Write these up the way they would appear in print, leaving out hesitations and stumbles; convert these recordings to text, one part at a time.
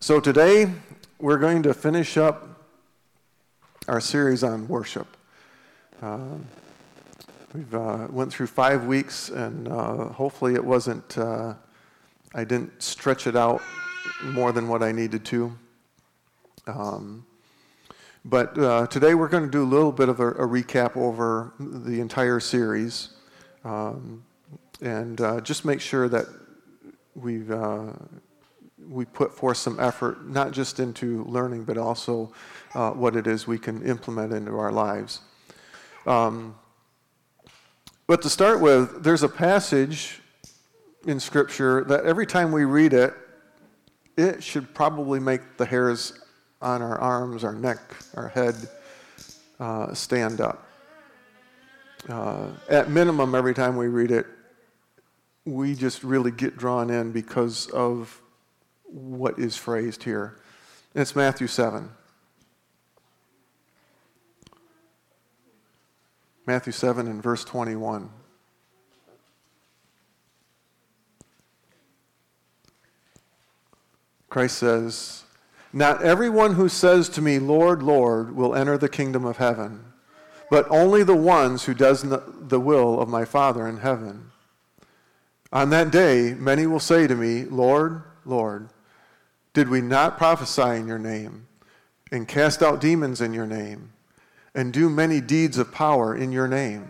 So today, we're going to finish up our series on worship. We've went through 5 weeks, and hopefully it wasn't, I didn't stretch it out more than what I needed to. But today we're going to do a little bit of a recap over the entire series, and just make sure that we put forth some effort, not just into learning, but also what it is we can implement into our lives. But to start with, there's a passage in Scripture that every time we read it, it should probably make the hairs on our arms, our neck, our head stand up. At minimum, every time we read it, we just really get drawn in because of what is phrased here. And it's Matthew 7. Matthew 7 and verse 21. Christ says, "Not everyone who says to me, 'Lord, Lord,' will enter the kingdom of heaven, but only the ones who does the will of my Father in heaven. On that day, many will say to me, 'Lord, Lord, did we not prophesy in your name, and cast out demons in your name, and do many deeds of power in your name?'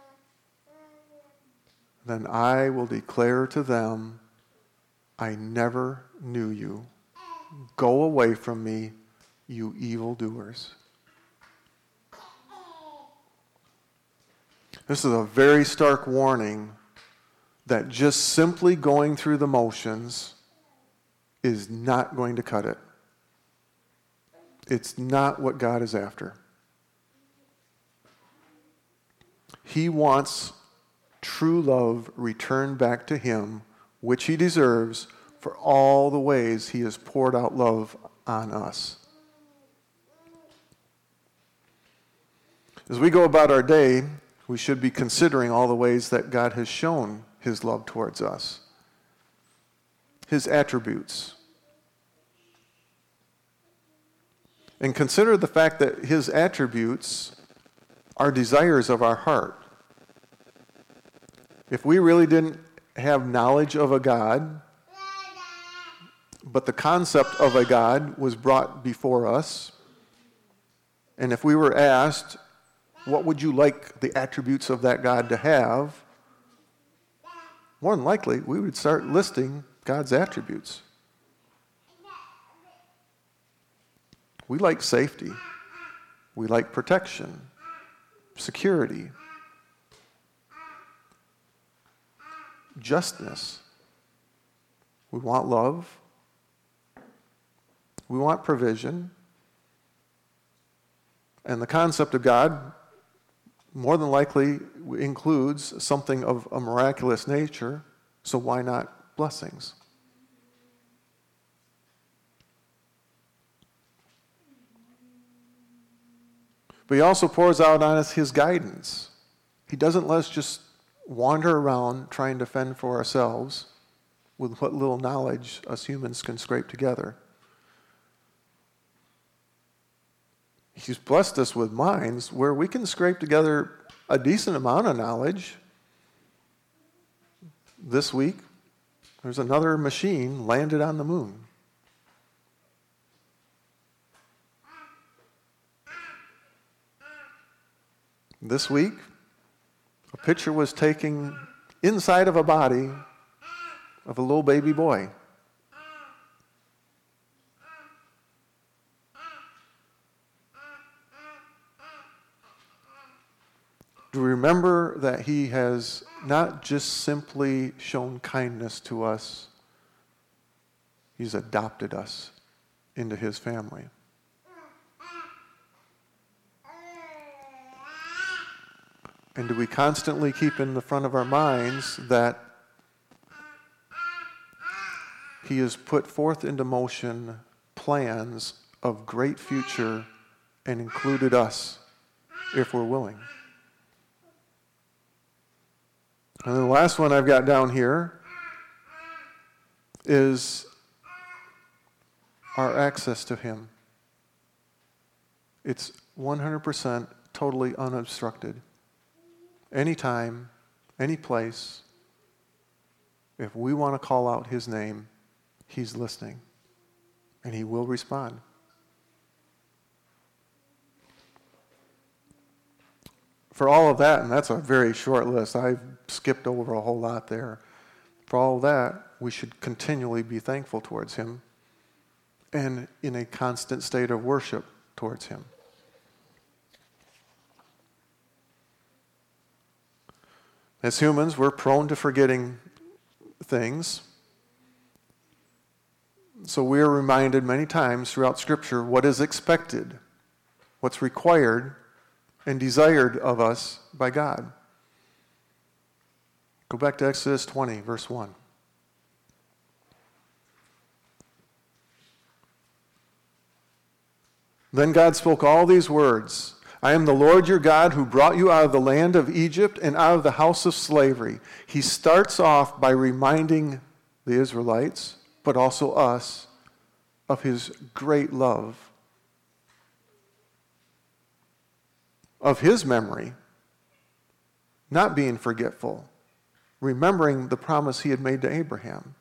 Then I will declare to them, 'I never knew you. Go away from me, you evildoers.'" This is a very stark warning that just simply going through the motions is not going to cut it. It's not what God is after. He wants true love returned back to him, which he deserves for all the ways he has poured out love on us. As we go about our day, we should be considering all the ways that God has shown his love towards us, his attributes. And consider the fact that his attributes are desires of our heart. If we really didn't have knowledge of a God, but the concept of a God was brought before us, and if we were asked, what would you like the attributes of that God to have? More than likely, we would start listing God's attributes. We like safety. We like protection, security, justness. We want love. We want provision. And the concept of God more than likely includes something of a miraculous nature, so why not blessings? But he also pours out on us his guidance. He doesn't let us just wander around trying to fend for ourselves with what little knowledge us humans can scrape together. He's blessed us with minds where we can scrape together a decent amount of knowledge. This week, there's another machine landed on the moon. This week, a picture was taken inside of a body of a little baby boy. Do we remember that he has not just simply shown kindness to us, he's adopted us into his family. And do we constantly keep in the front of our minds that he has put forth into motion plans of great future and included us if we're willing? And then the last one I've got down here is our access to him. It's 100% totally unobstructed. Anytime, any place, if we want to call out his name, he's listening, and he will respond. For all of that, and that's a very short list, I've skipped over a whole lot there. For all of that, we should continually be thankful towards him and in a constant state of worship towards him. As humans, we're prone to forgetting things. So we are reminded many times throughout Scripture what is expected, what's required and desired of us by God. Go back to Exodus 20, verse 1. Then God spoke all these words. I am the Lord your God who brought you out of the land of Egypt and out of the house of slavery. He starts off by reminding the Israelites, but also us, of his great love, of his memory, not being forgetful, remembering the promise he had made to Abraham.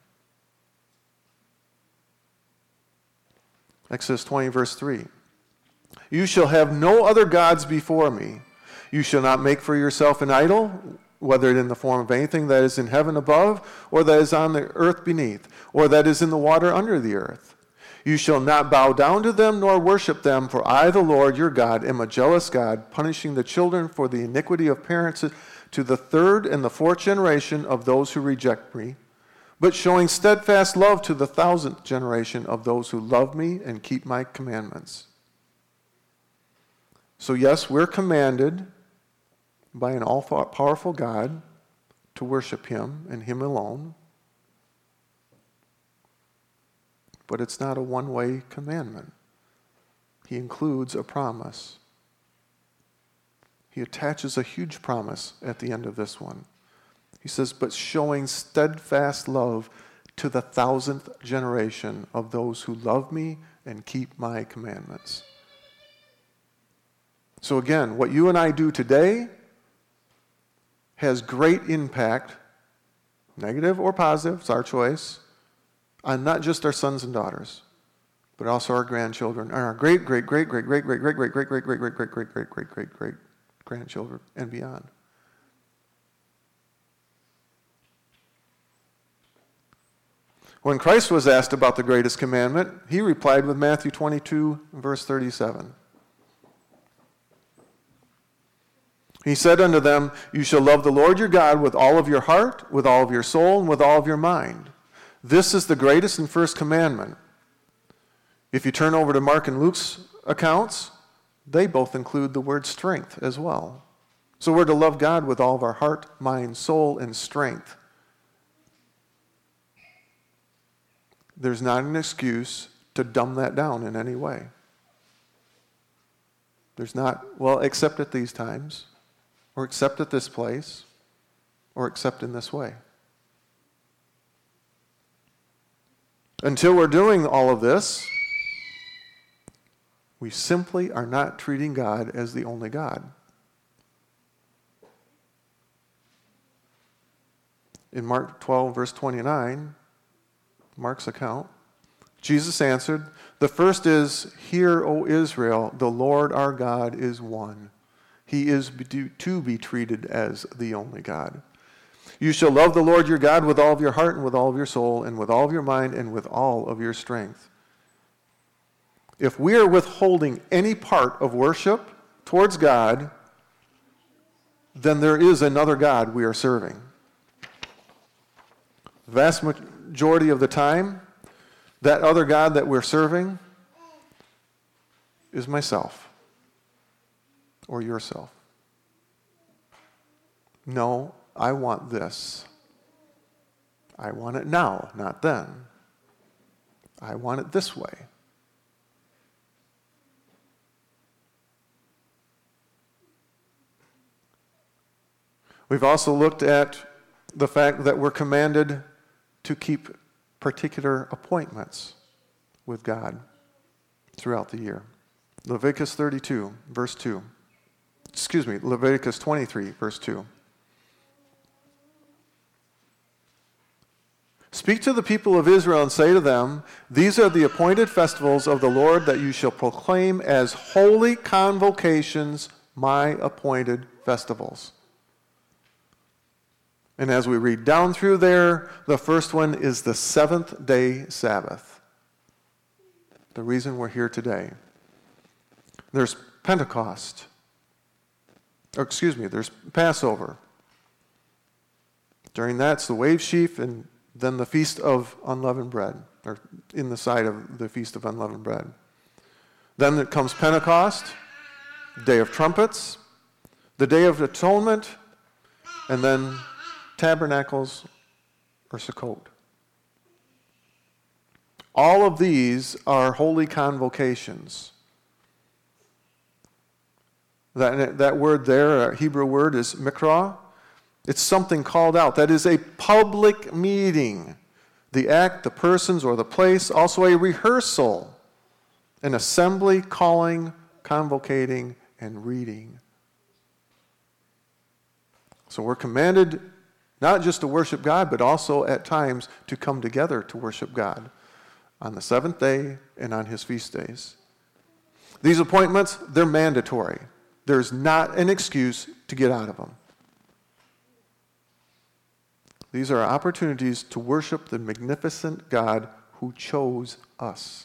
Exodus 20, verse 3. You shall have no other gods before me. You shall not make for yourself an idol, whether in the form of anything that is in heaven above, or that is on the earth beneath, or that is in the water under the earth. You shall not bow down to them nor worship them, for I, the Lord your God, am a jealous God, punishing the children for the iniquity of parents to the third and the fourth generation of those who reject me, but showing steadfast love to the 1,000th generation of those who love me and keep my commandments. So yes, we're commanded by an all-powerful God to worship him and him alone. But it's not a one-way commandment. He includes a promise. He attaches a huge promise at the end of this one. He says, but showing steadfast love to the 1,000th generation of those who love me and keep my commandments. So again, what you and I do today has great impact, negative or positive, it's our choice, on not just our sons and daughters, but also our grandchildren, and our great grandchildren, and beyond. When Christ was asked about the greatest commandment, he replied with Matthew 22, verse 37. He said unto them, you shall love the Lord your God with all of your heart, with all of your soul, and with all of your mind. This is the greatest and first commandment. If you turn over to Mark and Luke's accounts, they both include the word strength as well. So we're to love God with all of our heart, mind, soul, and strength. There's not an excuse to dumb that down in any way. There's not, well, except at these times, or except at this place, or except in this way. Until we're doing all of this, we simply are not treating God as the only God. In Mark 12, verse 29, Mark's account, Jesus answered, the first is, hear, O Israel, the Lord our God is one. He is to be treated as the only God. You shall love the Lord your God with all of your heart and with all of your soul and with all of your mind and with all of your strength. If we are withholding any part of worship towards God, then there is another God we are serving. The vast majority of the time, that other God that we're serving is myself or yourself. No, I want this. I want it now, not then. I want it this way. We've also looked at the fact that we're commanded to keep particular appointments with God throughout the year. Leviticus 32, verse 2. Leviticus 23, verse 2. Speak to the people of Israel and say to them, these are the appointed festivals of the Lord that you shall proclaim as holy convocations, my appointed festivals. And as we read down through there, the first one is the seventh day Sabbath. The reason we're here today. There's Pentecost. There's Passover. During that, it's the wave sheaf and then the Feast of Unleavened Bread, or in the side of the Feast of Unleavened Bread. Then it comes Pentecost, Day of Trumpets, the Day of Atonement, and then Tabernacles or Sukkot. All of these are holy convocations. That word there, Hebrew word, is mikra. It's something called out. That is a public meeting. The act, the persons, or the place. Also a rehearsal. An assembly, calling, convocating, and reading. So we're commanded not just to worship God, but also at times to come together to worship God on the seventh day and on his feast days. These appointments, they're mandatory. There's not an excuse to get out of them. These are opportunities to worship the magnificent God who chose us.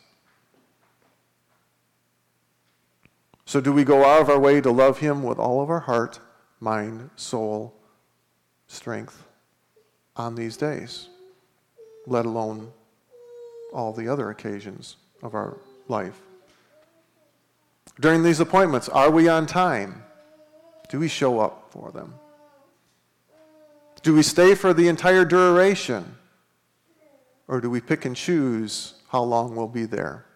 So do we go out of our way to love him with all of our heart, mind, soul, strength on these days, let alone all the other occasions of our life? During these appointments, are we on time? Do we show up for them? Do we stay for the entire duration? Or do we pick and choose how long we'll be there?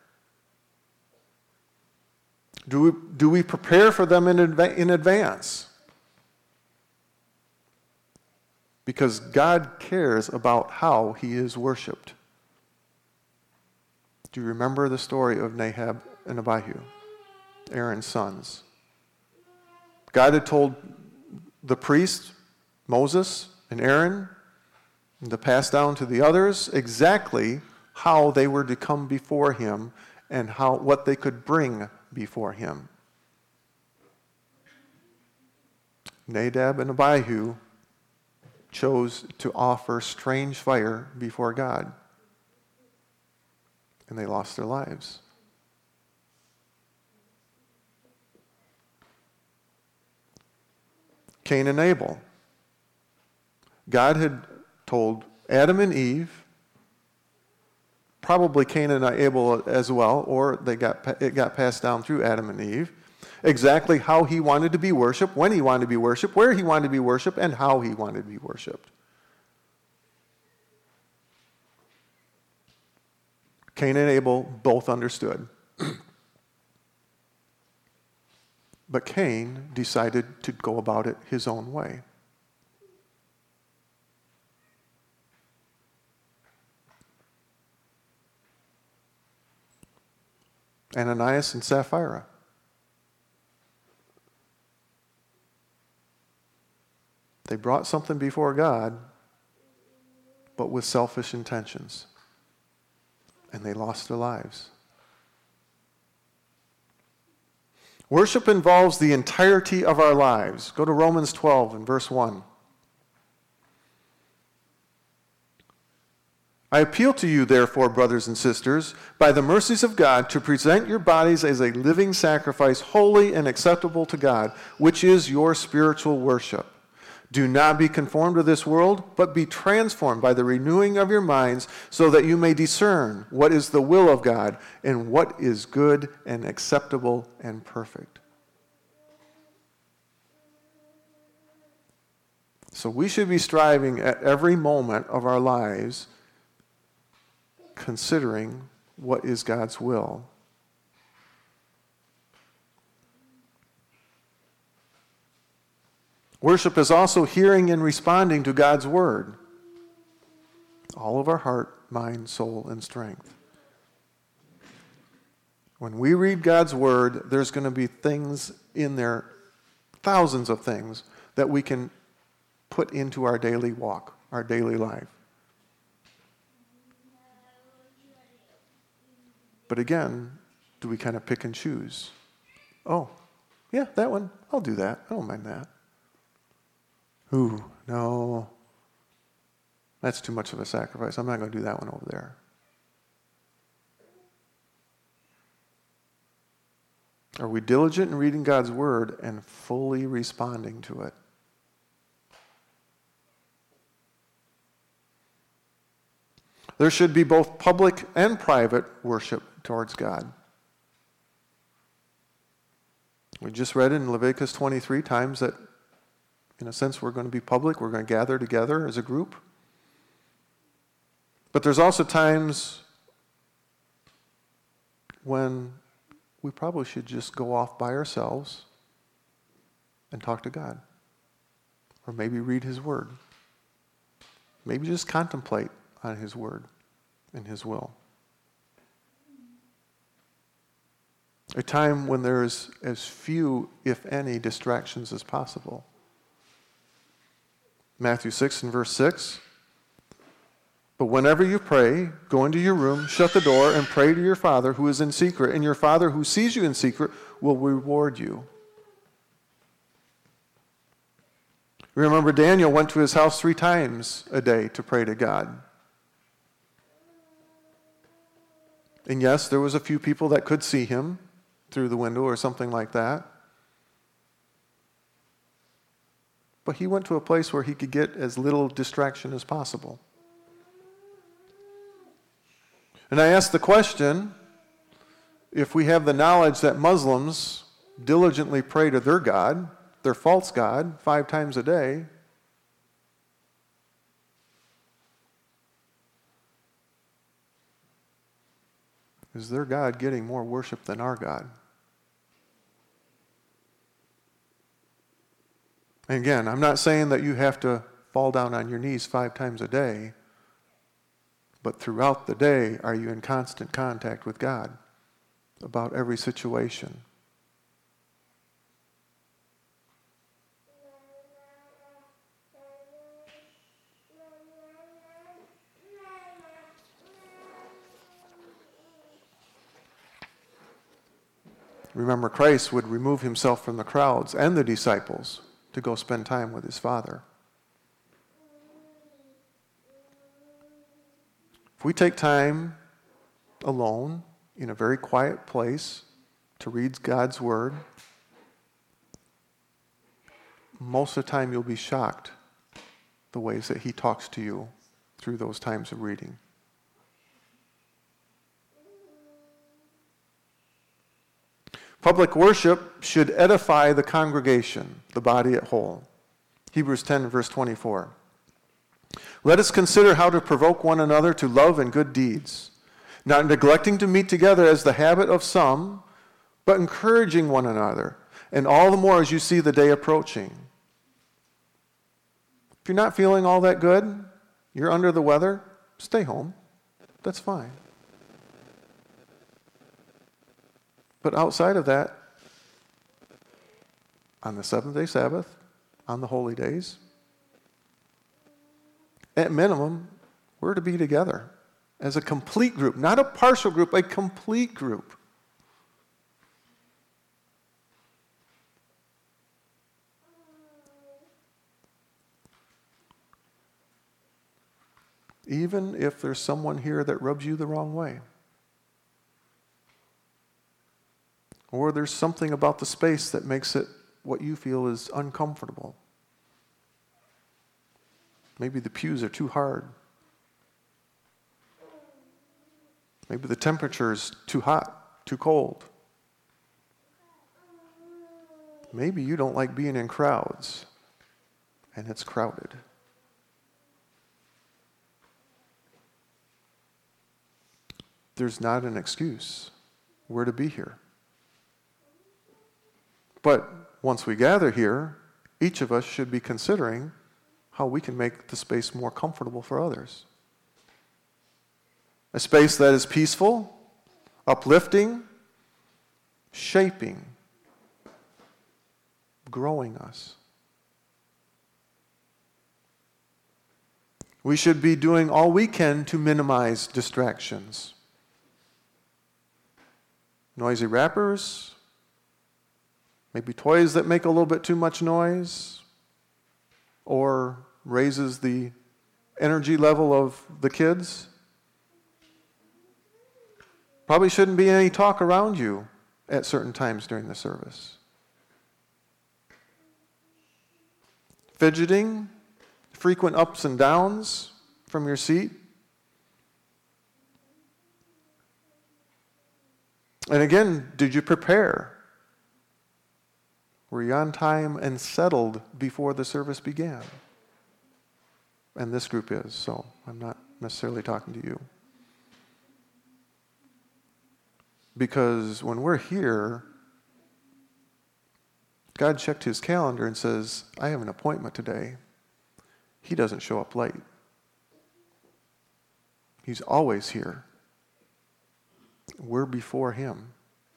Do we prepare for them in advance? Because God cares about how he is worshiped. Do you remember the story of Nadab and Abihu, Aaron's sons? God had told the priest, Moses and Aaron, to pass down to the others exactly how they were to come before him and what they could bring before him. Nadab and Abihu chose to offer strange fire before God, and they lost their lives. Cain and Abel. God had told Adam and Eve, probably Cain and Abel as well, or it got passed down through Adam and Eve, exactly how he wanted to be worshipped, when he wanted to be worshipped, where he wanted to be worshipped, and how he wanted to be worshipped. Cain and Abel both understood. But Cain decided to go about it his own way. Ananias and Sapphira. They brought something before God, but with selfish intentions. And they lost their lives. Worship involves the entirety of our lives. Go to Romans 12 and verse 1. I appeal to you, therefore, brothers and sisters, by the mercies of God, to present your bodies as a living sacrifice, holy and acceptable to God, which is your spiritual worship. Do not be conformed to this world, but be transformed by the renewing of your minds, so that you may discern what is the will of God and what is good and acceptable and perfect. So we should be striving at every moment of our lives, considering what is God's will. Worship is also hearing and responding to God's word. All of our heart, mind, soul, and strength. When we read God's Word, there's going to be things in there, thousands of things, that we can put into our daily walk, our daily life. But again, do we kind of pick and choose? Oh, yeah, that one, I'll do that. I don't mind that. Ooh, no. That's too much of a sacrifice. I'm not going to do that one over there. Are we diligent in reading God's Word and fully responding to it? There should be both public and private worship towards God. We just read in Leviticus 23 times that, in a sense, we're going to be public. We're going to gather together as a group. But there's also times when we probably should just go off by ourselves and talk to God. Or maybe read His Word. Maybe just contemplate on His Word and His will. A time when there's as few, if any, distractions as possible. Matthew 6 and verse 6. But whenever you pray, go into your room, shut the door, and pray to your Father who is in secret, and your Father who sees you in secret will reward you. Remember, Daniel went to his house 3 times a day to pray to God. And yes, there was a few people that could see him through the window or something like that. But he went to a place where he could get as little distraction as possible. And I ask the question, if we have the knowledge that Muslims diligently pray to their God, their false God, 5 times a day, is their God getting more worship than our God? And again, I'm not saying that you have to fall down on your knees 5 times a day, but throughout the day, are you in constant contact with God about every situation? Remember, Christ would remove himself from the crowds and the disciples to go spend time with his Father. If we take time alone in a very quiet place to read God's Word, most of the time you'll be shocked the ways that he talks to you through those times of reading. Public worship should edify the congregation, the body at whole. Hebrews 10, verse 24. Let us consider how to provoke one another to love and good deeds, not neglecting to meet together as the habit of some, but encouraging one another, and all the more as you see the day approaching. If you're not feeling all that good, you're under the weather, stay home. That's fine. But outside of that, on the 7th-day Sabbath, on the holy days, at minimum, we're to be together as a complete group, not a partial group, a complete group. Even if there's someone here that rubs you the wrong way. Or there's something about the space that makes it what you feel is uncomfortable. Maybe the pews are too hard. Maybe the temperature is too hot, too cold. Maybe you don't like being in crowds, and it's crowded. There's not an excuse. We're to be here. But once we gather here, each of us should be considering how we can make the space more comfortable for others. A space that is peaceful, uplifting, shaping, growing us. We should be doing all we can to minimize distractions. Noisy wrappers, maybe toys that make a little bit too much noise, or raises the energy level of the kids. Probably shouldn't be any talk around you at certain times during the service. Fidgeting, frequent ups and downs from your seat. And again, did you prepare? Were you on time and settled before the service began? And this group is, so I'm not necessarily talking to you. Because when we're here, God checked his calendar and says, I have an appointment today. He doesn't show up late. He's always here. We're before him.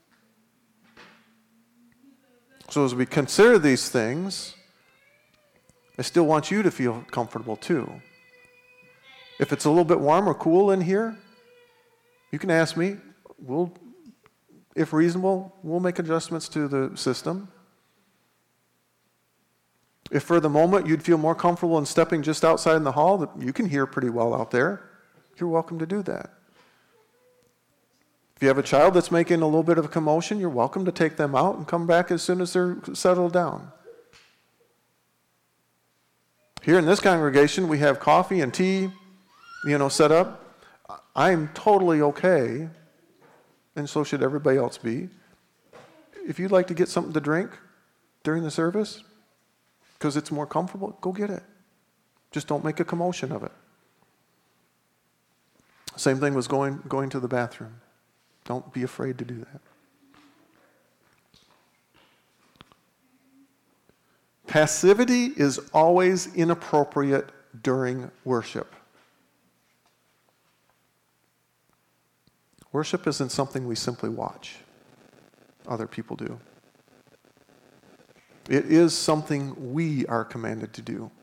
So as we consider these things, I still want you to feel comfortable too. If it's a little bit warm or cool in here, you can ask me. If reasonable, we'll make adjustments to the system. If for the moment you'd feel more comfortable in stepping just outside in the hall, you can hear pretty well out there, you're welcome to do that. If you have a child that's making a little bit of a commotion, you're welcome to take them out and come back as soon as they're settled down. Here in this congregation, we have coffee and tea, set up. I'm totally okay, and so should everybody else be. If you'd like to get something to drink during the service, because it's more comfortable, go get it. Just don't make a commotion of it. Same thing was going to the bathroom. Don't be afraid to do that. Passivity is always inappropriate during worship. Worship isn't something we simply watch. Other people do. It is something we are commanded to do.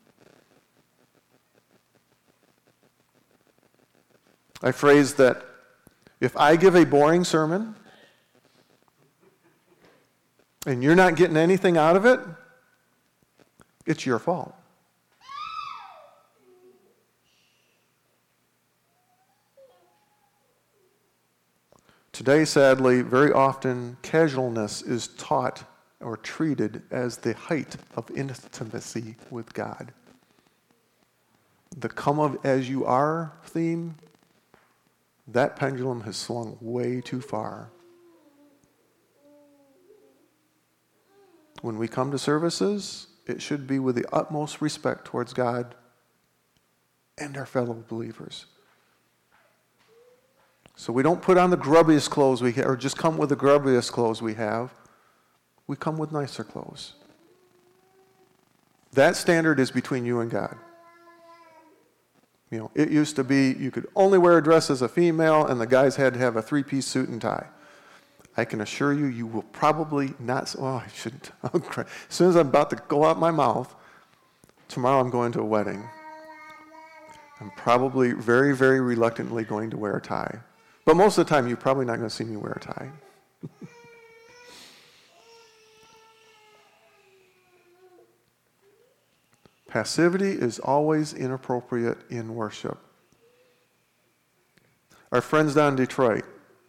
I phrase that if I give a boring sermon and you're not getting anything out of it, it's your fault. Today, sadly, very often casualness is taught or treated as the height of intimacy with God. The come of as you are theme, that pendulum has swung way too far. When we come to services, it should be with the utmost respect towards God and our fellow believers. So we don't put on the grubbiest clothes we have, or just come with the grubbiest clothes we have. We come with nicer clothes. That standard is between you and God. It used to be you could only wear a dress as a female, and the guys had to have a 3-piece suit and tie. I can assure you, you will probably not. Oh, I shouldn't. As soon as I'm about to go out my mouth, tomorrow I'm going to a wedding. I'm probably very, very reluctantly going to wear a tie. But most of the time, you're probably not going to see me wear a tie. Passivity is always inappropriate in worship. Our friends down in Detroit,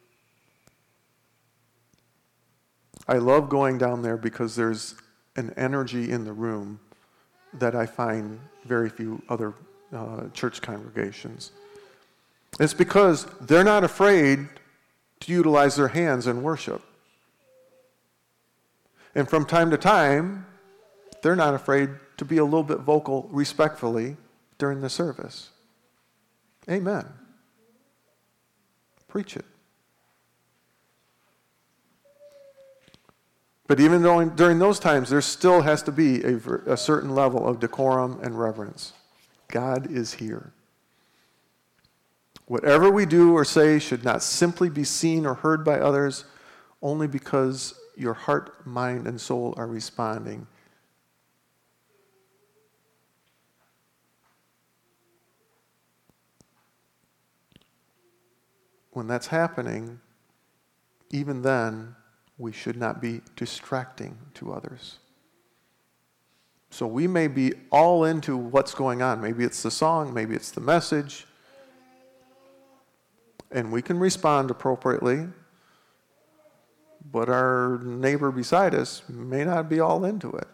I love going down there because there's an energy in the room that I find very few other church congregations. It's because they're not afraid to utilize their hands in worship. And from time to time, they're not afraid to be a little bit vocal respectfully during the service. Amen. Preach it. But even during those times, there still has to be a certain level of decorum and reverence. God is here. Whatever we do or say should not simply be seen or heard by others only because your heart, mind, and soul are responding. When that's happening, even then, we should not be distracting to others. So we may be all into what's going on. Maybe it's the song, maybe it's the message. And we can respond appropriately, but our neighbor beside us may not be all into it.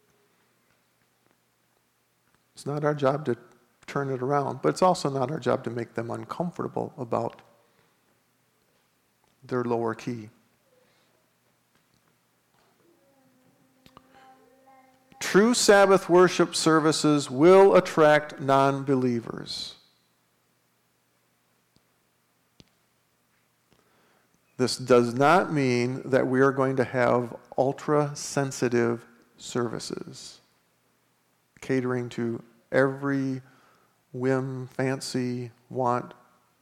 It's not our job to turn it around, but it's also not our job to make them uncomfortable about their lower key. True Sabbath worship services will attract non-believers. This does not mean that we are going to have ultra-sensitive services, catering to every whim, fancy, want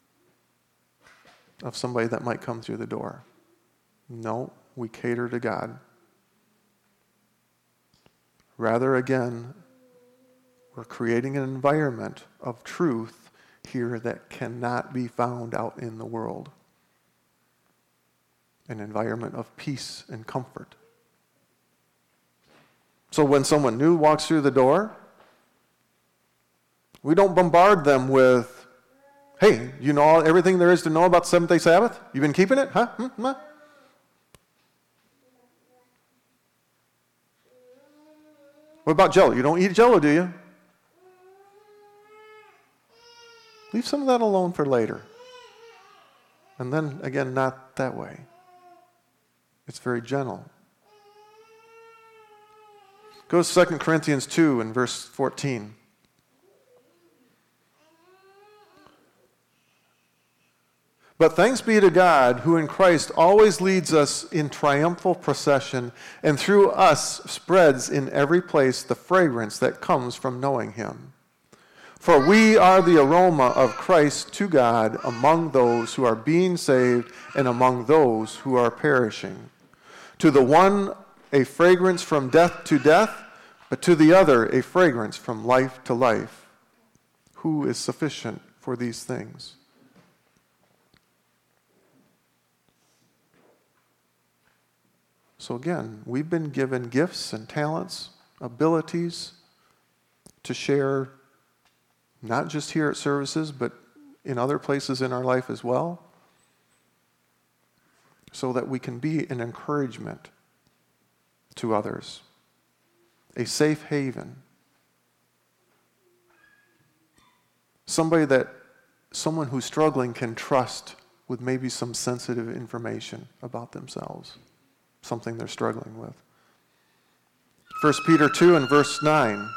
of somebody that might come through the door. No, we cater to God. Rather, again, we're creating an environment of truth here that cannot be found out in the world. An environment of peace and comfort. So when someone new walks through the door, we don't bombard them with, hey, you know everything there is to know about the seventh-day Sabbath? You been keeping it? Huh? What about Jell-O? You don't eat Jell-O, do you? Leave some of that alone for later. And then, again, not that way. It's very gentle. Go to 2 Corinthians 2 and verse 14. But thanks be to God, who in Christ always leads us in triumphal procession, and through us spreads in every place the fragrance that comes from knowing him. For we are the aroma of Christ to God among those who are being saved and among those who are perishing. To the one, a fragrance from death to death, but to the other, a fragrance from life to life. Who is sufficient for these things? So again, we've been given gifts and talents, abilities to share, not just here at services, but in other places in our life as well, so that we can be an encouragement to others, a safe haven, someone who's struggling can trust with maybe some sensitive information about themselves, something they're struggling with. 1 Peter 2 and verse 9.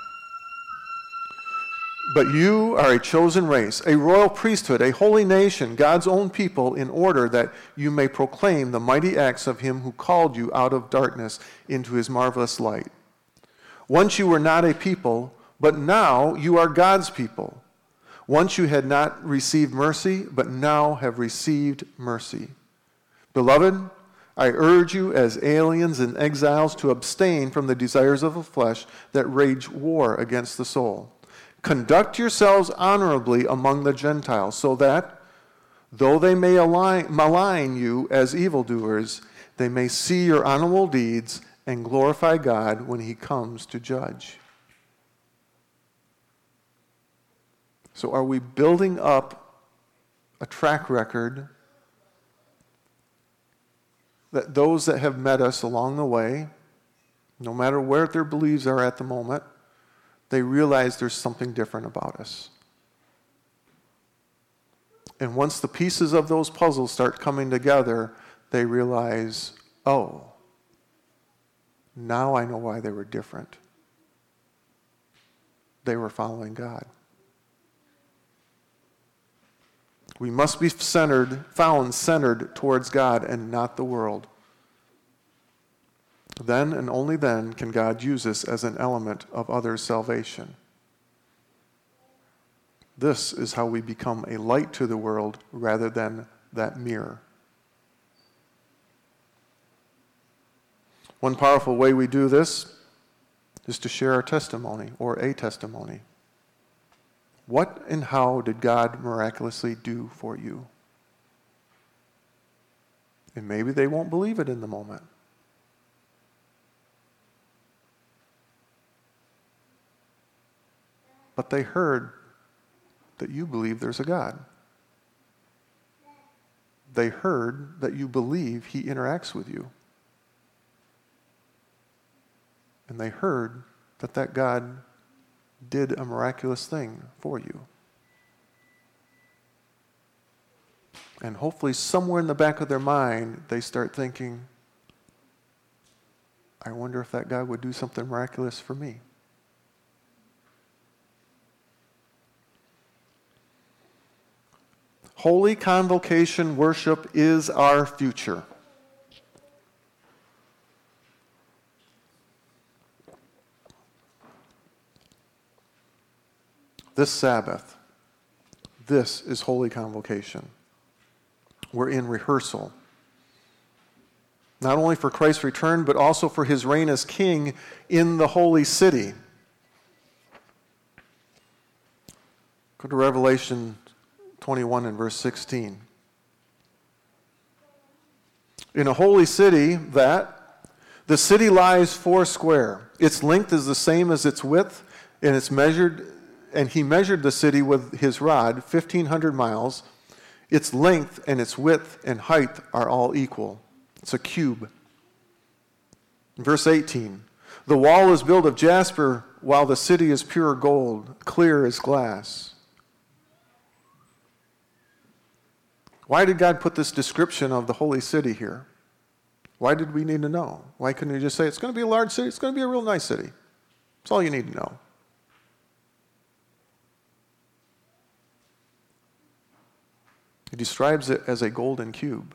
But you are a chosen race, a royal priesthood, a holy nation, God's own people, in order that you may proclaim the mighty acts of him who called you out of darkness into his marvelous light. Once you were not a people, but now you are God's people. Once you had not received mercy, but now have received mercy. Beloved, I urge you as aliens and exiles to abstain from the desires of the flesh that wage war against the soul. Conduct yourselves honorably among the Gentiles, so that, though they may malign you as evildoers, they may see your honorable deeds and glorify God when he comes to judge. So are we building up a track record that those that have met us along the way, no matter where their beliefs are at the moment, they realize there's something different about us? And once the pieces of those puzzles start coming together, they realize, oh, now I know why they were different. They were following God. We must be found centered towards God and not the world. Then and only then can God use us as an element of others' salvation. This is how we become a light to the world rather than that mirror. One powerful way we do this is to share our testimony or a testimony. What and how did God miraculously do for you? And maybe they won't believe it in the moment. But they heard that you believe there's a God. They heard that you believe he interacts with you. And they heard that that God did a miraculous thing for you. And hopefully somewhere in the back of their mind, they start thinking, I wonder if that God would do something miraculous for me. Holy Convocation worship is our future. This Sabbath, this is Holy Convocation. We're in rehearsal. Not only for Christ's return, but also for his reign as king in the holy city. Go to Revelation 21 and verse 16. In a holy city the city lies foursquare. Its length is the same as its width, and he measured the city with his rod, 1,500 miles. Its length and its width and height are all equal. It's a cube. Verse 18. The wall is built of jasper, while the city is pure gold, clear as glass. Why did God put this description of the holy city here? Why did we need to know? Why couldn't he just say, it's going to be a large city, it's going to be a real nice city? That's all you need to know. He describes it as a golden cube.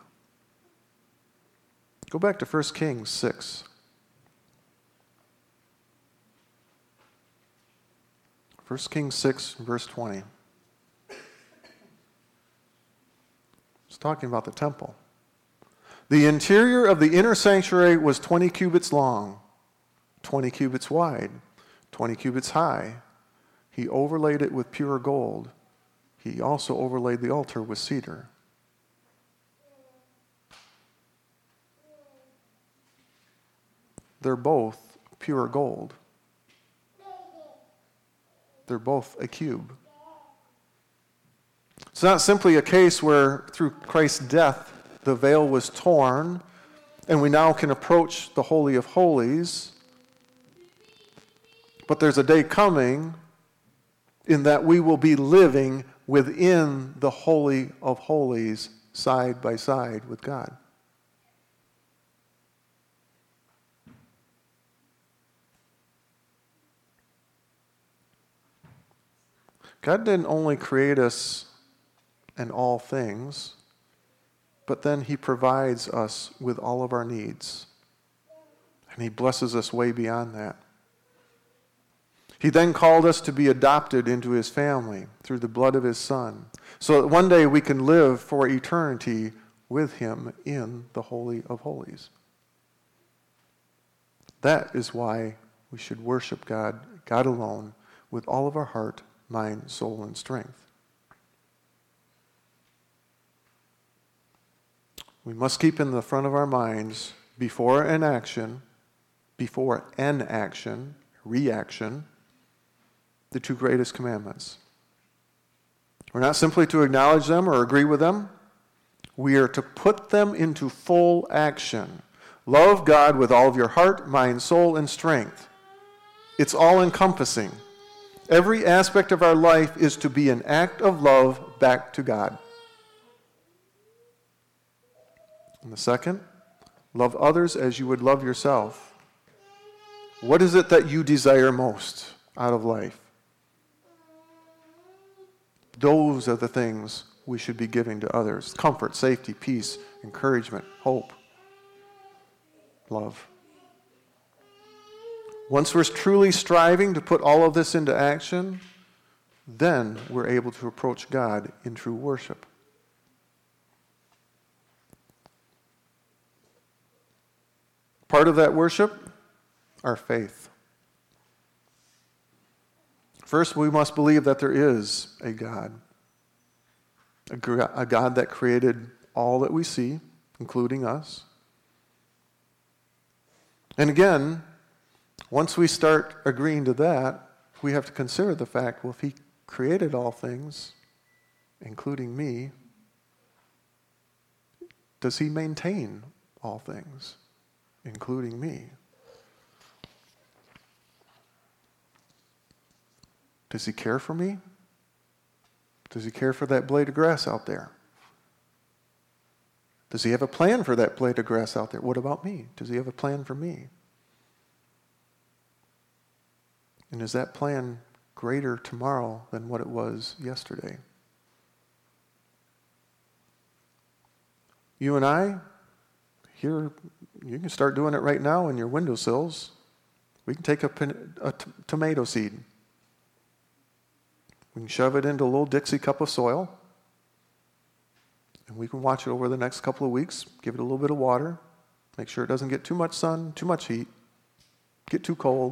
Go back to 1 Kings 6. 1 Kings 6, verse 20. It's talking about the temple. The interior of the inner sanctuary was 20 cubits long, 20 cubits wide, 20 cubits high. He overlaid it with pure gold. He also overlaid the altar with cedar. They're both pure gold. They're both a cube. It's not simply a case where through Christ's death the veil was torn and we now can approach the Holy of Holies. But there's a day coming in that we will be living within the Holy of Holies side by side with God. God didn't only create us and all things, but then he provides us with all of our needs. And he blesses us way beyond that. He then called us to be adopted into his family through the blood of his Son, so that one day we can live for eternity with him in the Holy of Holies. That is why we should worship God, God alone, with all of our heart, mind, soul, and strength. We must keep in the front of our minds before an action, reaction, the two greatest commandments. We're not simply to acknowledge them or agree with them. We are to put them into full action. Love God with all of your heart, mind, soul, and strength. It's all-encompassing. Every aspect of our life is to be an act of love back to God. And the second, love others as you would love yourself. What is it that you desire most out of life? Those are the things we should be giving to others. Comfort, safety, peace, encouragement, hope, love. Once we're truly striving to put all of this into action, then we're able to approach God in true worship. Part of that worship, our faith. First, we must believe that there is a God. A God that created all that we see, including us. And again, once we start agreeing to that, we have to consider the fact, well, if he created all things, including me, does he maintain all things, including me? Does he care for me? Does he care for that blade of grass out there? Does he have a plan for that blade of grass out there? What about me? Does he have a plan for me? And is that plan greater tomorrow than what it was yesterday? You and I, here, you can start doing it right now in your windowsills. We can take a tomato seed. We can shove it into a little Dixie cup of soil. And we can watch it over the next couple of weeks, give it a little bit of water, make sure it doesn't get too much sun, too much heat, get too cold.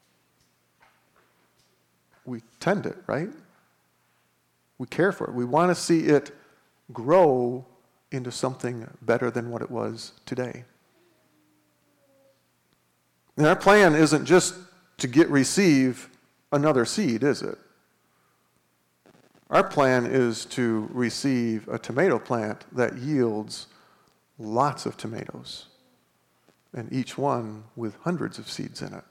We tend it, right? We care for it. We want to see it grow into something better than what it was today. And our plan isn't just to receive another seed, is it? Our plan is to receive a tomato plant that yields lots of tomatoes, and each one with hundreds of seeds in it.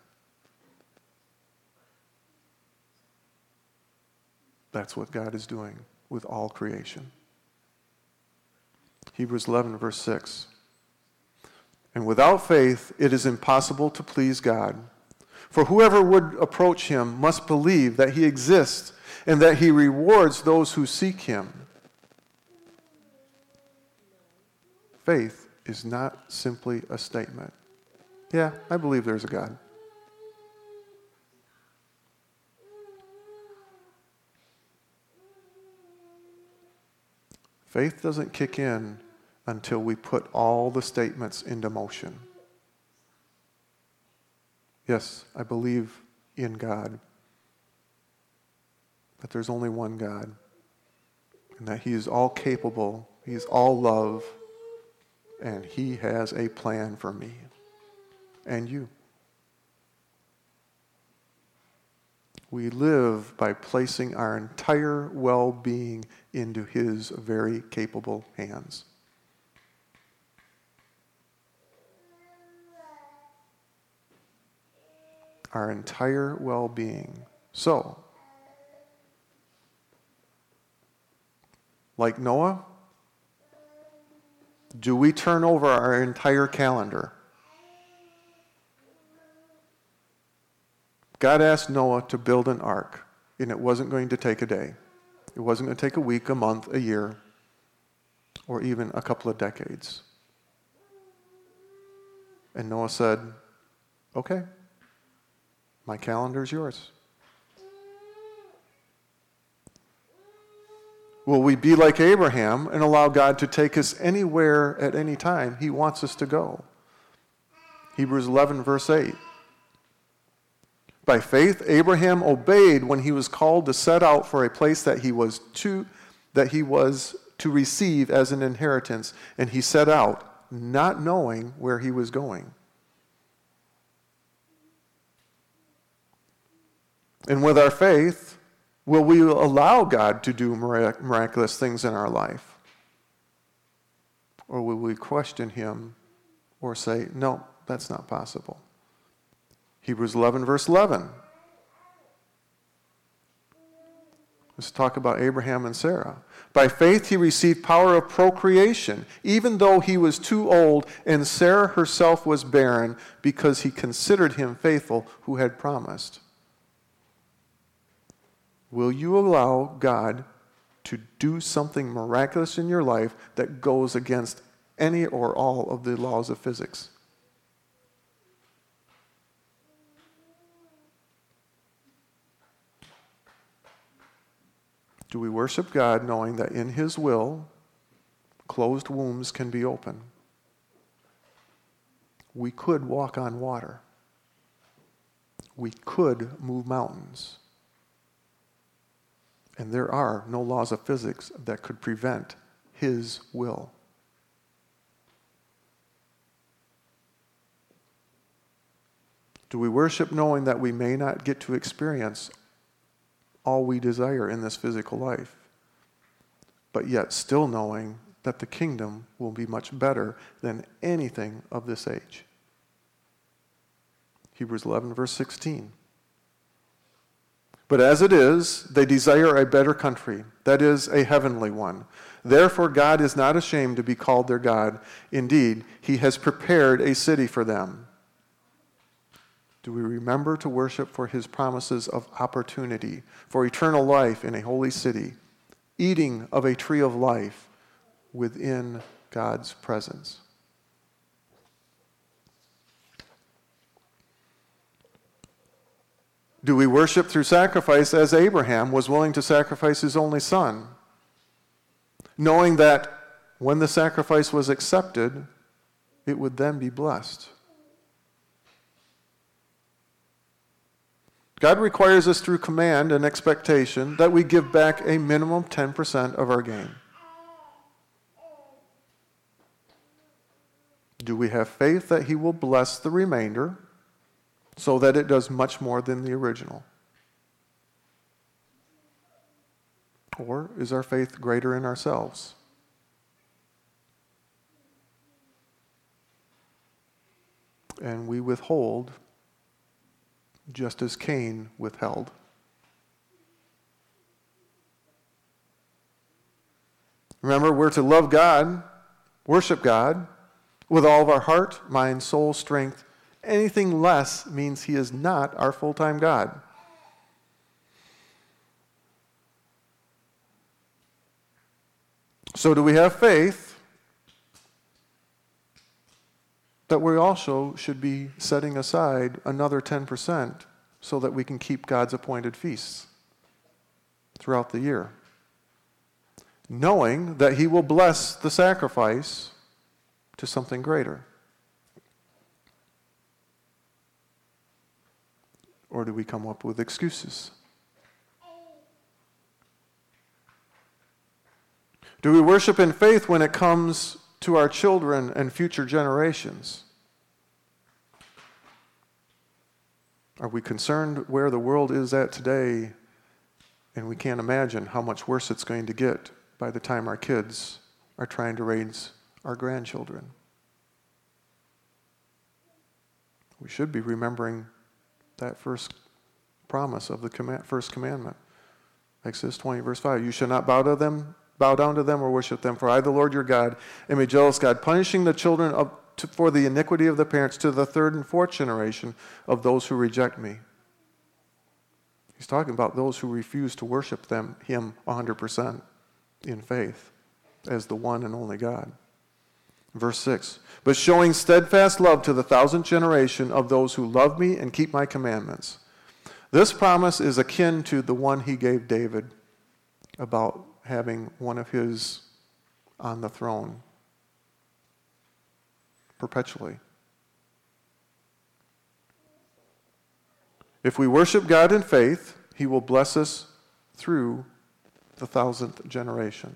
That's what God is doing with all creation. Hebrews 11, verse 6. And without faith, it is impossible to please God. For whoever would approach him must believe that he exists and that he rewards those who seek him. Faith is not simply a statement. Yeah, I believe there's a God. Faith doesn't kick in until we put all the statements into motion. Yes, I believe in God, that there's only one God, and that he is all capable, he is all love, and he has a plan for me and you. We live by placing our entire well-being into his very capable hands. Our entire well-being. So, like Noah, do we turn over our entire calendar? God asked Noah to build an ark, and it wasn't going to take a day. It wasn't going to take a week, a month, a year, or even a couple of decades. And Noah said, okay, my calendar's yours. Will we be like Abraham and allow God to take us anywhere at any time he wants us to go? Hebrews 11, verse 8. By faith, Abraham obeyed when he was called to set out for a place that he was to receive as an inheritance, and he set out, not knowing where he was going. And with our faith, will we allow God to do miraculous things in our life? Or will we question him or say, no, that's not possible? Hebrews 11, verse 11. Let's talk about Abraham and Sarah. By faith he received power of procreation, even though he was too old, and Sarah herself was barren, because he considered him faithful who had promised. Will you allow God to do something miraculous in your life that goes against any or all of the laws of physics? Do we worship God knowing that in his will, closed wombs can be open? We could walk on water. We could move mountains. And there are no laws of physics that could prevent his will. Do we worship knowing that we may not get to experience all we desire in this physical life, but yet still knowing that the kingdom will be much better than anything of this age? Hebrews 11, verse 16. But as it is, they desire a better country, that is, a heavenly one. Therefore God is not ashamed to be called their God. Indeed, he has prepared a city for them. Do we remember to worship for his promises of opportunity, for eternal life in a holy city, eating of a tree of life within God's presence? Do we worship through sacrifice as Abraham was willing to sacrifice his only son, knowing that when the sacrifice was accepted, it would then be blessed? God requires us through command and expectation that we give back a minimum 10% of our gain. Do we have faith that he will bless the remainder so that it does much more than the original? Or is our faith greater in ourselves? And we withhold just as Cain withheld. Remember, we're to love God, worship God with all of our heart, mind, soul, strength. Anything less means he is not our full-time God. So do we have faith that we also should be setting aside another 10% so that we can keep God's appointed feasts throughout the year, knowing that he will bless the sacrifice to something greater? Or do we come up with excuses? Do we worship in faith when it comes to our children and future generations? Are we concerned where the world is at today, and we can't imagine how much worse it's going to get by the time our kids are trying to raise our grandchildren? We should be remembering that first promise of the first commandment. Exodus 20, verse 5. You shall not bow down to them or worship them, for I, the Lord your God, am a jealous God, punishing the children for the iniquity of the parents to the third and fourth generation of those who reject me. He's talking about those who refuse to worship him 100% in faith as the one and only God. Verse 6, but showing steadfast love to the 1,000th generation of those who love me and keep my commandments. This promise is akin to the one he gave David about having one of his on the throne perpetually. If we worship God in faith, he will bless us through the 1,000th generation.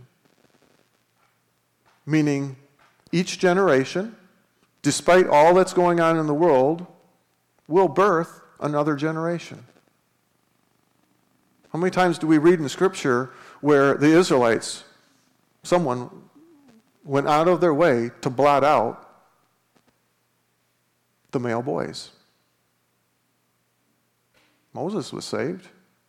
Meaning, each generation, despite all that's going on in the world, will birth another generation. How many times do we read in Scripture where the Israelites, someone went out of their way to blot out the male boys? Moses was saved.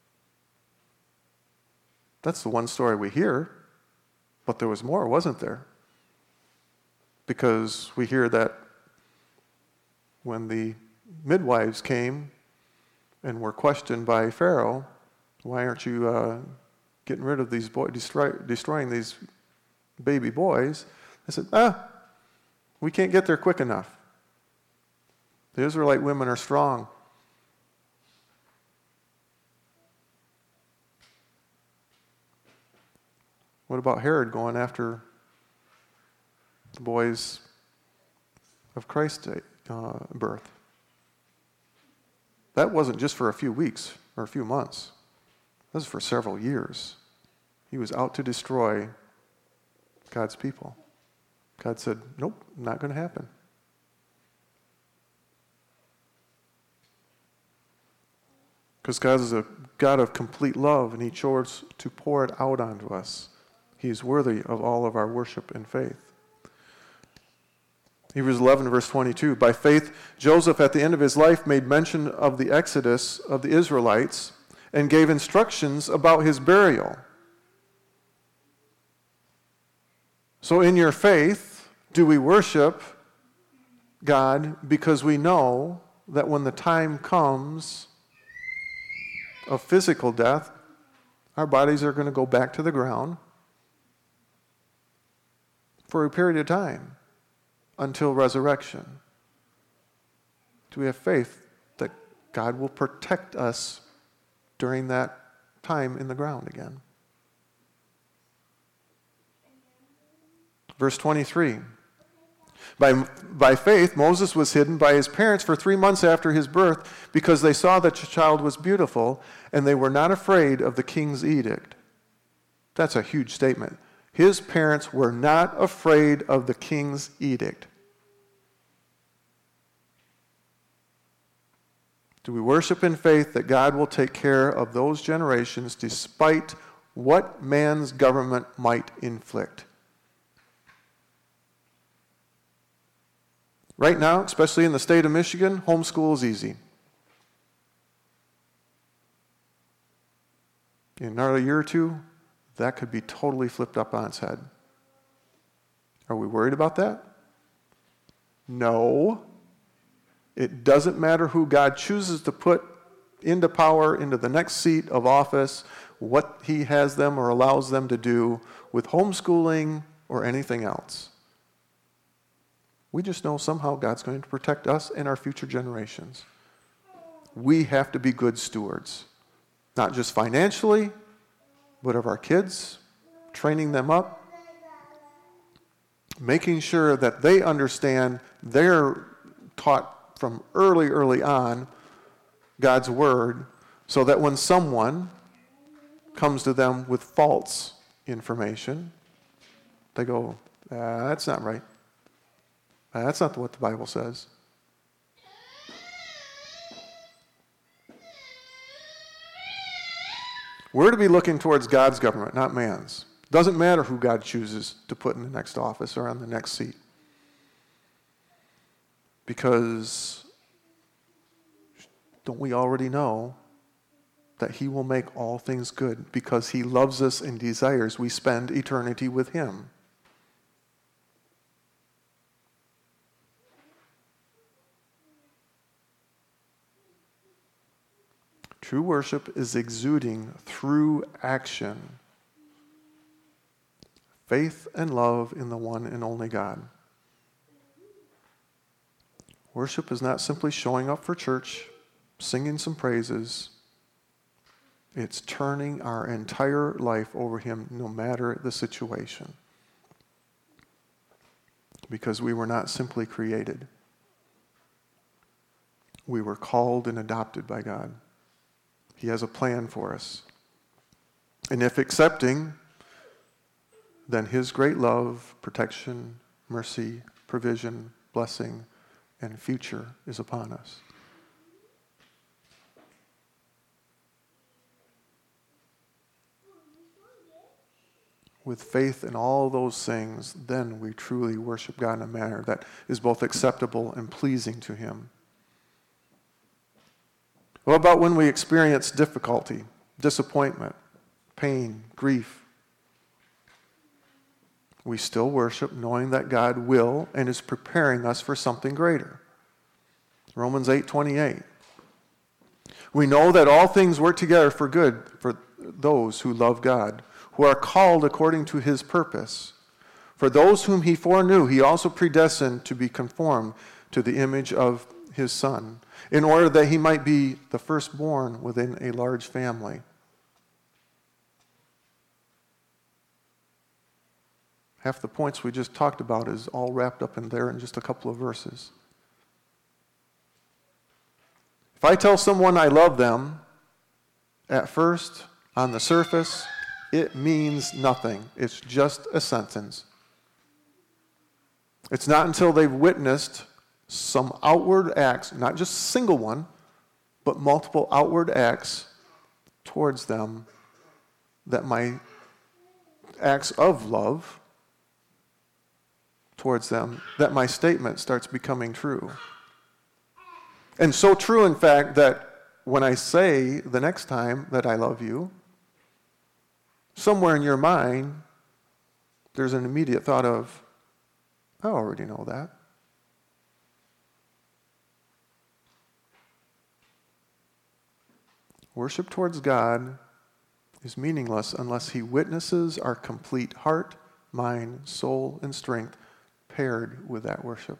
That's the one story we hear, but there was more, wasn't there? Because we hear that when the midwives came and were questioned by Pharaoh, why aren't you getting rid of these boys, destroying these baby boys? They said, we can't get there quick enough. The Israelite women are strong. What about Herod going after the boys of Christ's birth. That wasn't just for a few weeks or a few months. This was for several years. He was out to destroy God's people. God said, nope, not going to happen. Because God is a God of complete love, and he chose to pour it out onto us. He is worthy of all of our worship and faith. Hebrews 11, verse 22. By faith, Joseph, at the end of his life, made mention of the exodus of the Israelites and gave instructions about his burial. So in your faith, do we worship God because we know that when the time comes of physical death, our bodies are going to go back to the ground for a period of time until resurrection? Do we have faith that God will protect us during that time in the ground again? Verse 23. By faith, Moses was hidden by his parents for 3 months after his birth because they saw that the child was beautiful and they were not afraid of the king's edict. That's a huge statement. His parents were not afraid of the king's edict. Do we worship in faith that God will take care of those generations despite what man's government might inflict? Right now, especially in the state of Michigan, homeschool is easy. In another year or two, that could be totally flipped up on its head. Are we worried about that? No. It doesn't matter who God chooses to put into power, into the next seat of office, what he has them or allows them to do with homeschooling or anything else. We just know somehow God's going to protect us and our future generations. We have to be good stewards, not just financially, but of our kids, training them up, making sure that they understand, they're taught from early on God's word, so that when someone comes to them with false information, they go, that's not right. That's not what the Bible says. We're to be looking towards God's government, not man's. Doesn't matter who God chooses to put in the next office or on the next seat. Because don't we already know that he will make all things good because he loves us and desires we spend eternity with him? True worship is exuding through action faith and love in the one and only God. Worship is not simply showing up for church, singing some praises. It's turning our entire life over him no matter the situation. Because we were not simply created. We were called and adopted by God. He has a plan for us. And if accepting, then his great love, protection, mercy, provision, blessing, and future is upon us. With faith in all those things, then we truly worship God in a manner that is both acceptable and pleasing to him. What about when we experience difficulty, disappointment, pain, grief? We still worship knowing that God will and is preparing us for something greater. Romans 8:28. We know that all things work together for good for those who love God, who are called according to his purpose. For those whom he foreknew, he also predestined to be conformed to the image of his Son, in order that he might be the firstborn within a large family. Half the points we just talked about is all wrapped up in there in just a couple of verses. If I tell someone I love them, at first, on the surface, it means nothing. It's just a sentence. It's not until they've witnessed some outward acts, not just a single one, but multiple outward acts towards them, that my acts of love towards them, that my statement starts becoming true. And so true, in fact, that when I say the next time that I love you, somewhere in your mind, there's an immediate thought of, I already know that. Worship towards God is meaningless unless He witnesses our complete heart, mind, soul, and strength paired with that worship.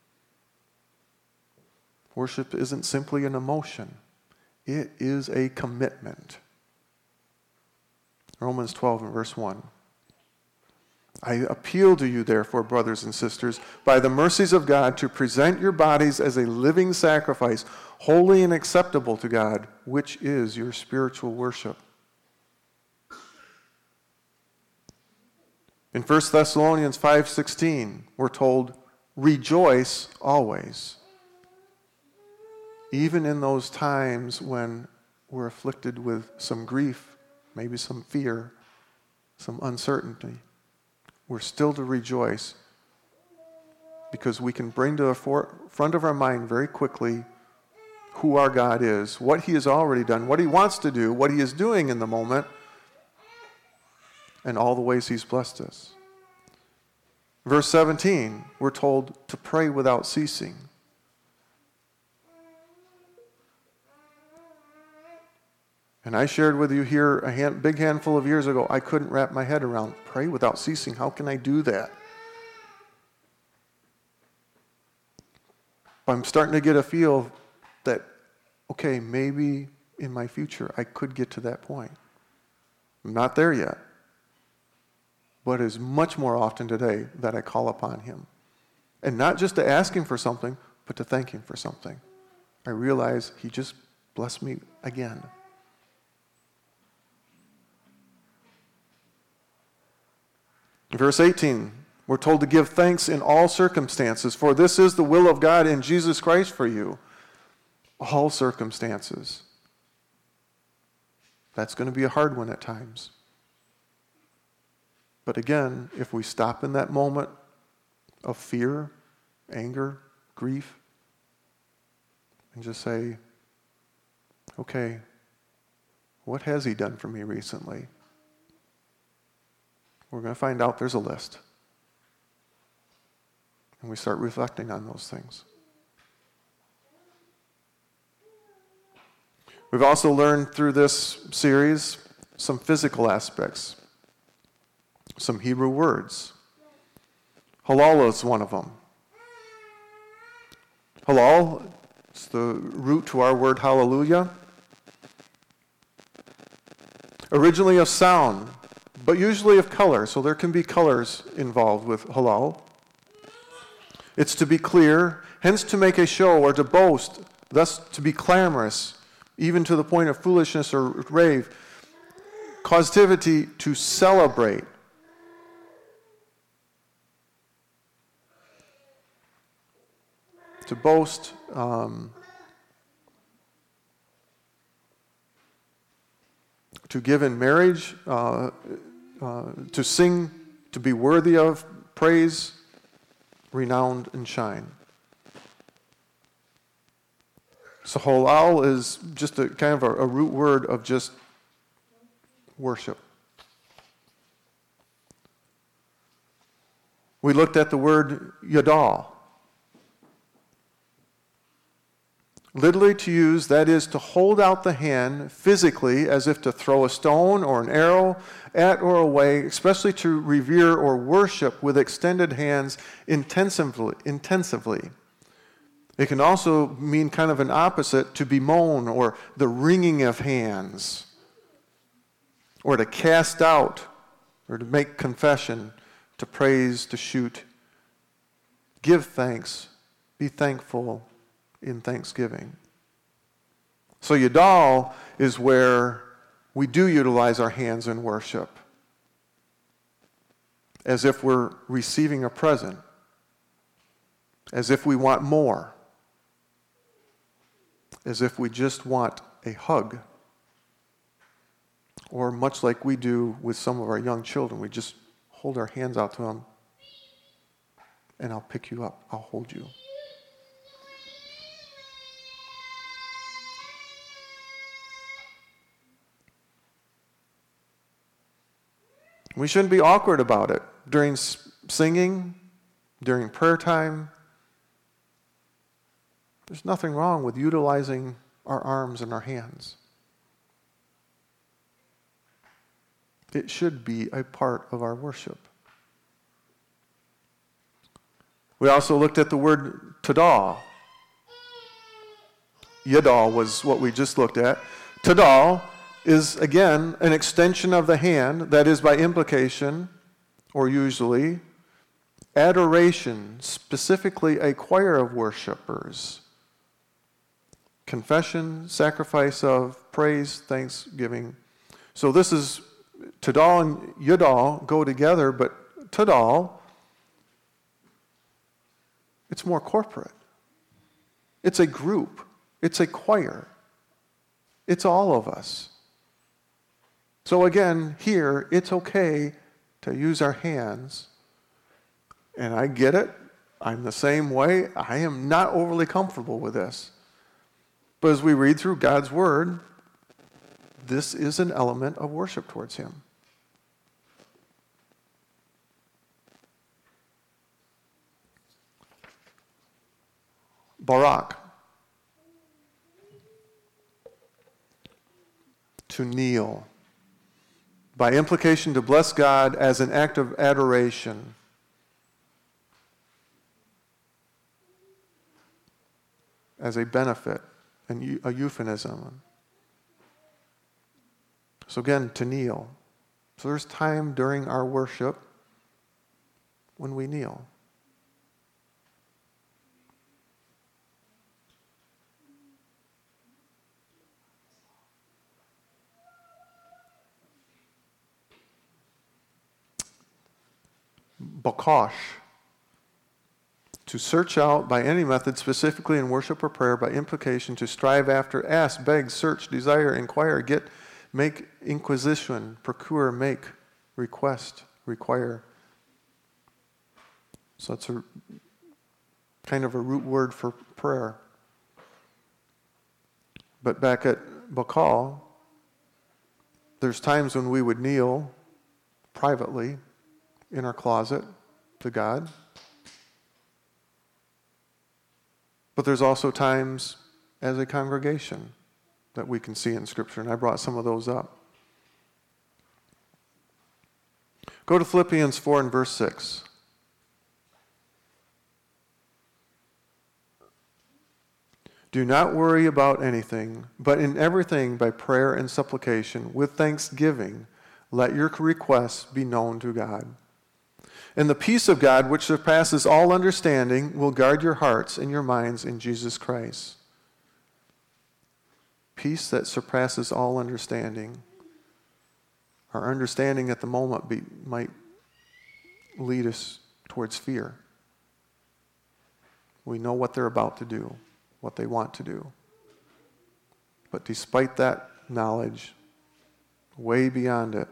Worship isn't simply an emotion. It is a commitment. Romans 12 and verse 1. I appeal to you, therefore, brothers and sisters, by the mercies of God, to present your bodies as a living sacrifice, holy and acceptable to God, which is your spiritual worship. In 1 Thessalonians 5:16, we're told, rejoice always. Even in those times when we're afflicted with some grief, maybe some fear, some uncertainty, we're still to rejoice because we can bring to the front of our mind very quickly who our God is, what He has already done, what He wants to do, what He is doing in the moment, and all the ways He's blessed us. Verse 17, we're told to pray without ceasing. And I shared with you here a big handful of years ago, I couldn't wrap my head around pray without ceasing. How can I do that? But I'm starting to get a feel that, okay, maybe in my future I could get to that point. I'm not there yet. But it is much more often today that I call upon Him. And not just to ask Him for something, but to thank Him for something. I realize He just blessed me again. Verse 18, we're told to give thanks in all circumstances, for this is the will of God in Jesus Christ for you. All circumstances. That's going to be a hard one at times. But again, if we stop in that moment of fear, anger, grief, and just say, okay, what has He done for me recently? We're going to find out there's a list. And we start reflecting on those things. We've also learned through this series some physical aspects, some Hebrew words. Halal is one of them. Halal is the root to our word hallelujah. Originally of sound, but usually of color, so there can be colors involved with halal. It's to be clear, hence to make a show or to boast, thus to be clamorous, even to the point of foolishness or rave. Causativity to celebrate. To boast, to give in marriage, to sing, to be worthy of praise, renowned, and shine. So halal is just a kind of a root word of just worship. We looked at the word yadal. Literally to use, that is to hold out the hand physically as if to throw a stone or an arrow at or away, especially to revere or worship with extended hands intensively. It can also mean kind of an opposite, to bemoan or the wringing of hands, or to cast out or to make confession, to praise, to shoot. Give thanks, be thankful in thanksgiving. So Yadal is where we do utilize our hands in worship, as if we're receiving a present, as if we want more, as if we just want a hug, or much like we do with some of our young children, we just hold our hands out to them, and I'll pick you up, I'll hold you. We shouldn't be awkward about it. During singing, during prayer time, there's nothing wrong with utilizing our arms and our hands. It should be a part of our worship. We also looked at the word tadal. Yadal was what we just looked at. Tadal is, again, an extension of the hand, that is by implication, or usually, adoration, specifically a choir of worshipers. Confession, sacrifice of praise, thanksgiving. So this is, Tadal and Yadal go together, but Tadal, it's more corporate. It's a group. It's a choir. It's all of us. So again, here, it's okay to use our hands. And I get it. I'm the same way. I am not overly comfortable with this. But as we read through God's Word, this is an element of worship towards Him. Barak. To kneel. By implication, to bless God as an act of adoration. As a benefit and a euphemism. So again, to kneel. So there's time during our worship when we kneel. Bakosh, to search out by any method, specifically in worship or prayer, by implication, to strive after, ask, beg, search, desire, inquire, get, make, inquisition, procure, make, request, require. So it's a kind of a root word for prayer. But back at Bakal, there's times when we would kneel privately in our closet to God. But there's also times as a congregation that we can see in Scripture, and I brought some of those up. Go to Philippians 4 and verse 6. Do not worry about anything, but in everything by prayer and supplication, with thanksgiving, let your requests be known to God. And the peace of God, which surpasses all understanding, will guard your hearts and your minds in Jesus Christ. Peace that surpasses all understanding. Our understanding at the moment might lead us towards fear. We know what they're about to do, what they want to do. But despite that knowledge, way beyond it,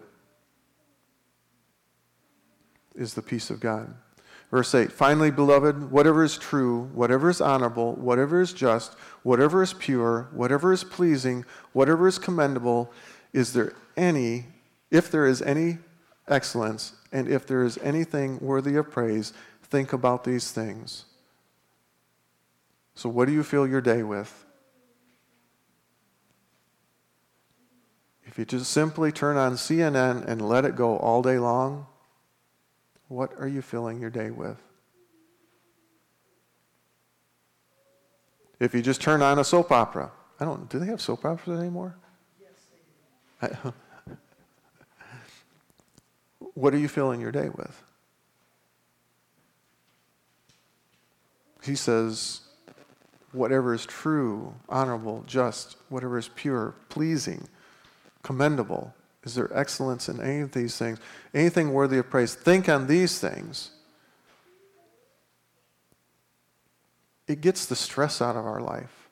is the peace of God. Verse 8, finally, beloved, whatever is true, whatever is honorable, whatever is just, whatever is pure, whatever is pleasing, whatever is commendable, if there is any excellence, and if there is anything worthy of praise, think about these things. So what do you fill your day with? If you just simply turn on CNN and let it go all day long, what are you filling your day with? If you just turn on a soap opera, do they have soap operas anymore? Yes, they do. What are you filling your day with? He says, whatever is true, honorable, just, whatever is pure, pleasing, commendable. Is there excellence in any of these things? Anything worthy of praise? Think on these things. It gets the stress out of our life.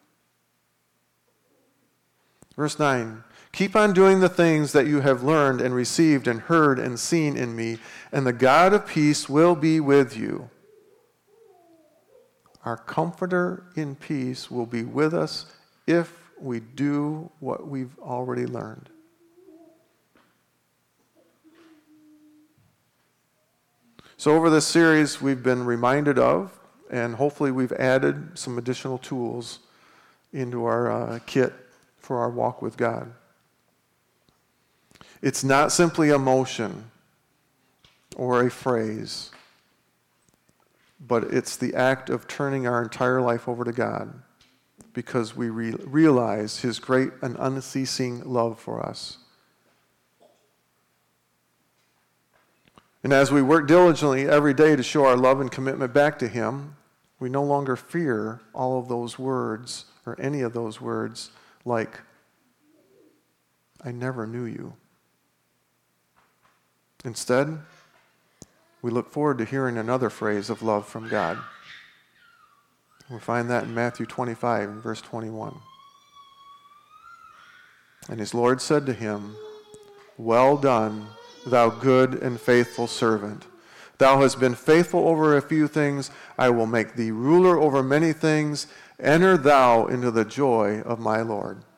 Verse 9, keep on doing the things that you have learned and received and heard and seen in me, and the God of peace will be with you. Our comforter in peace will be with us if we do what we've already learned. So over this series, we've been reminded of, and hopefully we've added some additional tools into our kit for our walk with God. It's not simply a motion or a phrase, but it's the act of turning our entire life over to God because we realize His great and unceasing love for us. And as we work diligently every day to show our love and commitment back to Him, we no longer fear all of those words or any of those words like, I never knew you. Instead, we look forward to hearing another phrase of love from God. We find that in Matthew 25 and verse 21. And his Lord said to him, well done, thou good and faithful servant. Thou hast been faithful over a few things. I will make thee ruler over many things. Enter thou into the joy of my Lord.